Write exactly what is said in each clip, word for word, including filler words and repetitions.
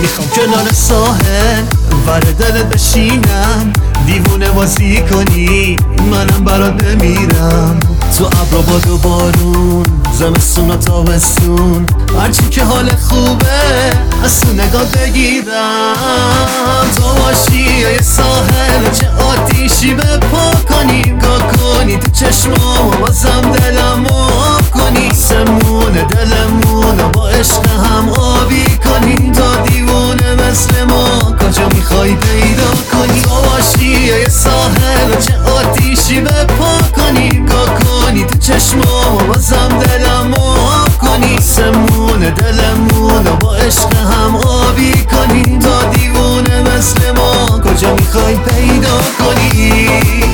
میخوام کنار ساحل ور دلت بشینم، دیوونه بازی کنی منم برات بمیرم. تو ابر و باد و بارون، زمستون و تابستون، هرچی که حال خوبه از تو نگاه بگیرم. تو باشی یه ساحل چه آتیشی به پا کنی، گاه کنی تو چشمام و بازم دلم آب کنی. سمون دلمون با عشق هم آبی کنی، تا دیوونه مثل ما کجا میخوای پیدا کنی. تو باشی یه ساحل چه آتیشی به پا کنی، گاه کنی تو چشمام و بازم دلم آب کنی. سمون دلمون با عشق هم آبی کنی، تا دیوونه مثل ما کجا میخوای پیدا کنی.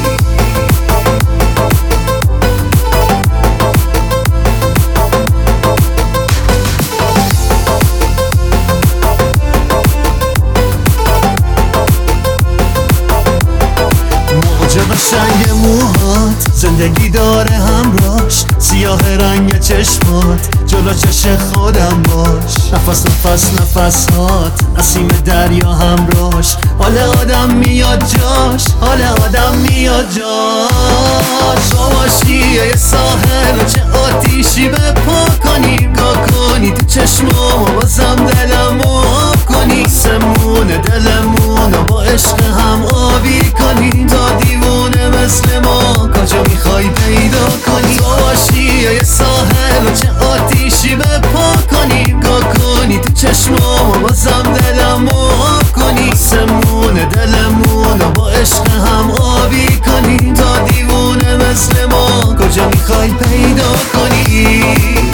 قشنگ موهات زندگی داره همراش، سیاه رنگ چشمات جلو چش خودم باش. نفس نفس نفس هات نسیم دریا همراش، حال آدم میاد جاش، حال آدم میاد جاش. تو باشی یه ساحل چه آتیشی به پا کنی، گاه کنی تو چشمام و بازم دلم آب کنی. سمون دلمون با عشق هم آبی کنی، تا دیوونه مثل ما کجا میخوای پیدا کنی. تو باشی یه ساحل چه آتیشی به پا کنی، گاه کنی تو چشمام و بازم دلم آب کنی. سمون دلمون با عشق هم آبی کنی، تا دیوونه مثل ما کجا میخوای پیدا کنی.